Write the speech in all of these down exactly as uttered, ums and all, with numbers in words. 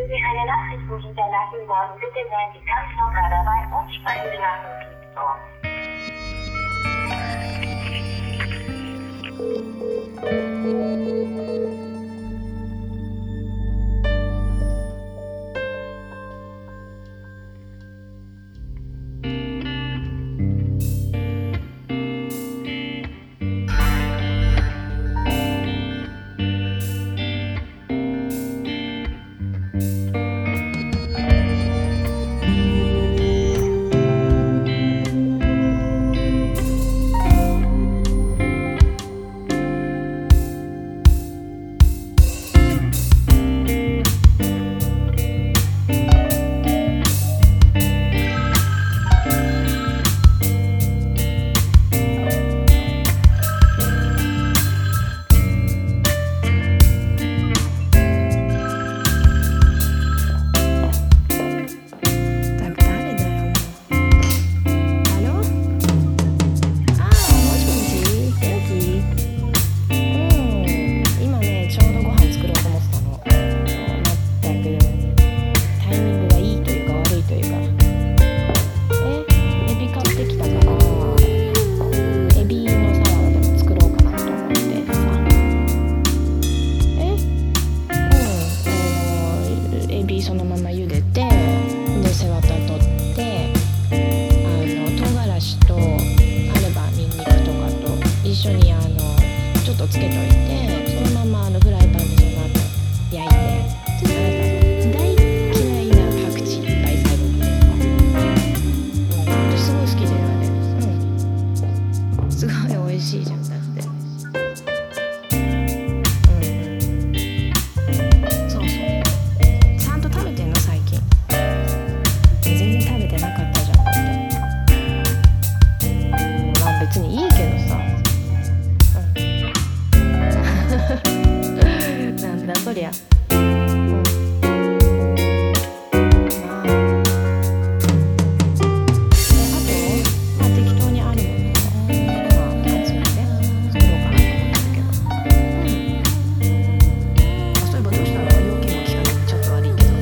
Sie eine Nachricht hinterlassen haben, bitte seien Sie ganz locker dabei und sprechen Sie nach dem Piepton. そのまま茹でて、で背わた取って、あの唐辛子とあればニンニクとかと一緒にあのちょっとつけといて、そのままあのフライパンでその後焼いて、そしたらさ、大嫌いなパクチーいっぱい最後にですか、うん、私すごい好きだよあれ、うん、すごい美味しいじゃんだって。別にいいけどさ、うん、なんだそりゃ、うん、まあえあと、まあ、適当にあるものを、まあ、集めて作ろうかなと思ってるけど、うん、そういえばどうしたら要件も聞かなくてちょっと悪いけど、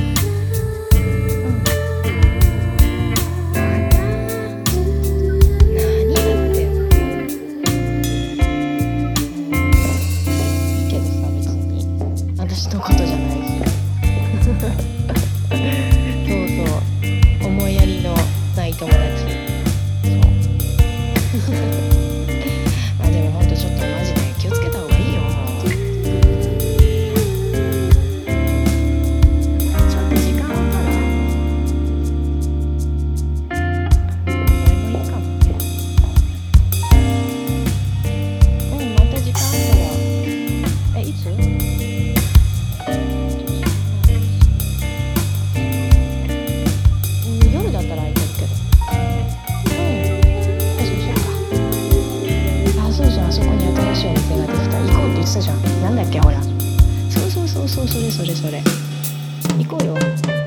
私のことじゃないしそうそう思いやりのない友達、そうまあでもほんとちょっとマジで気をつけた方がいいよ。もうちょっと時間あったらこれもいいかもね。うんまた時間あったら、えいつ夜だったら空いてるけど、うん、そうしようか。あ、そうじゃん、あそこに新しいお店ができた。行こうって言ってたじゃん。なんだっけほら。そうそうそうそう、それそれそれ。行こうよ。